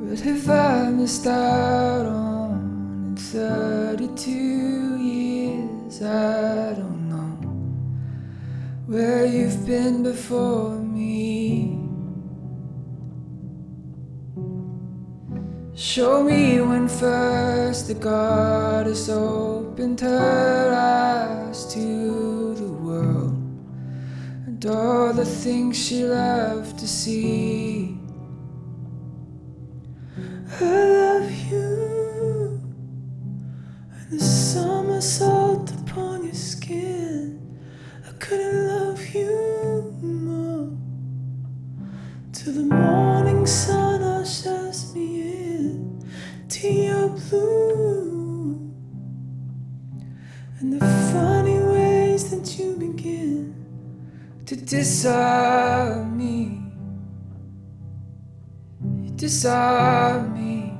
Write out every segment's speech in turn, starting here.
What have I missed out on in 32 years? I don't know where you've been before me. Show me when first the goddess opened her eyes to the world and all the things she loved to see. I love you, and the summer salt upon your skin. I couldn't love you more, till the morning sun ushers me in to your blue, and the funny ways that you begin to disarm me. You disarm me,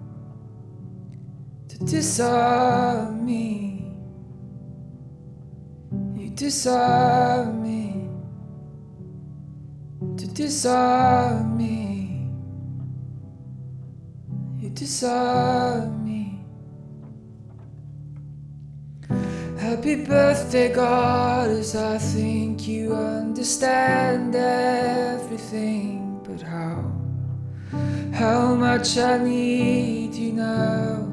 to disarm me. You disarm me, to disarm me. You disarm me. Happy birthday, goddess. I think you understand everything, but how much I need you now.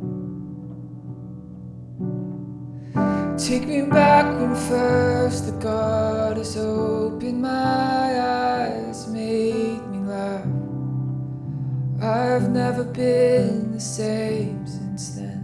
Take me back when first the goddess opened my eyes, made me laugh. I've never been the same since then.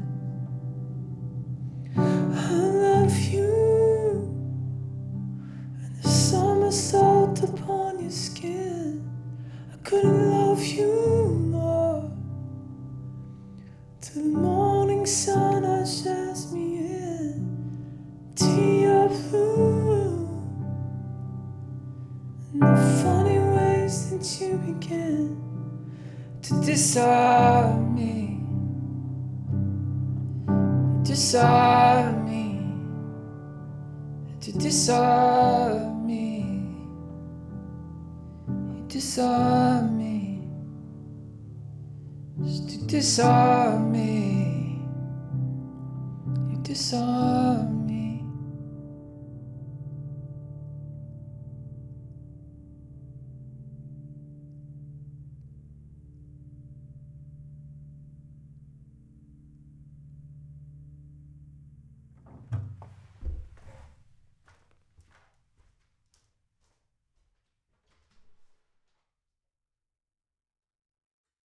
I love you, and the summer salt upon your skin. I couldn't love you more, till the morning sun ushers me in to your blue, and the funny ways that you begin to disarm me. You disarm me, to disarm me. You disarm me, just to disarm me. You disarm me.